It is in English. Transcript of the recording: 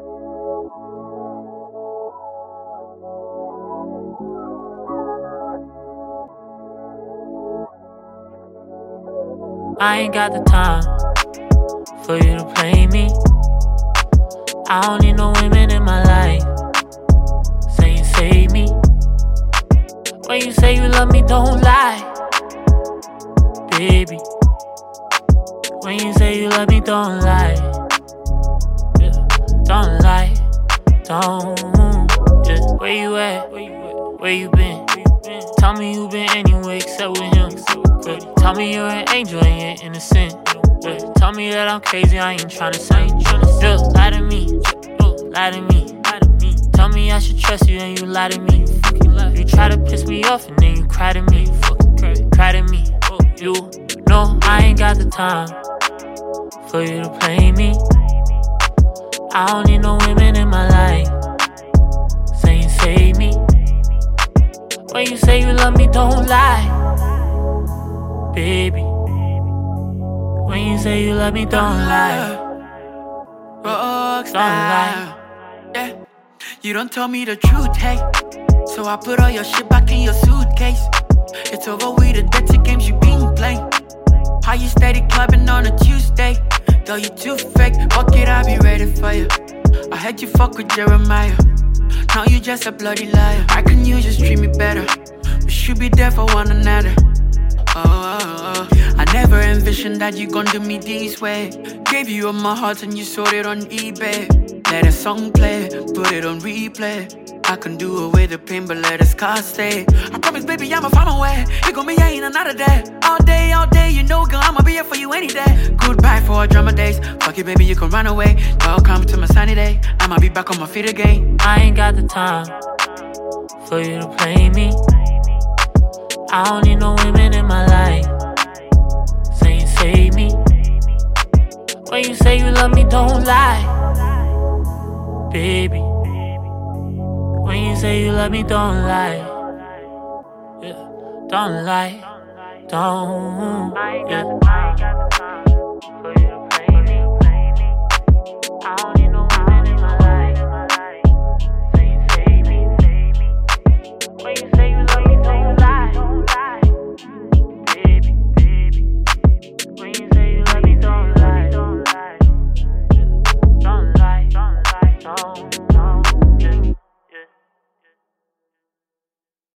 I ain't got the time for you to play me. I don't need no women in my life saying save me. When you say you love me, don't lie, baby. When you say you love me, don't lie. Yeah. Don't lie, don't. Yeah. Where you at? Where you been? Tell me you been anywhere except with him. Yeah. Tell me you're an angel and you're innocent. Yeah. Tell me that I'm crazy, I ain't tryna say. Yeah. Lie to me, lie to me. Tell me I should trust you and you lie to me. You try to piss me off and then you cry to me. Cry to me. You know I ain't got the time for you to play me. I don't need no women in my life saying save me. When you say you love me, don't lie, baby. When you say you love me, don't lie. Don't lie. Yeah. You don't tell me the truth, hey. So I put all your shit back in your suitcase. It's over with the dirty games you been playing. How you steady clubbing on a Tuesday? Though you too fake, fuck it, I'll be ready for you. I heard you fuck with Jeremiah. Now you just a bloody liar. Why couldn't you just treat me better? We should be there for one another. Oh. I never envisioned that you gon' do me this way. Gave you all my heart and you sold it on eBay. Let a song play, put it on replay. I can do away the pain, but let the scars stay. I promise, baby, I'ma find my way. You gon' be here in another day. All day, you know, girl, I'ma be here for you any day. Goodbye for our drama days. Fuck it, baby, you can run away. Welcome to my sunny day. I'ma be back on my feet again. I ain't got the time for you to play me. I don't need no women in my life saying save me. When you say you love me, don't lie, baby. When you say you love me, don't lie. Yeah. Don't lie, don't. Yeah.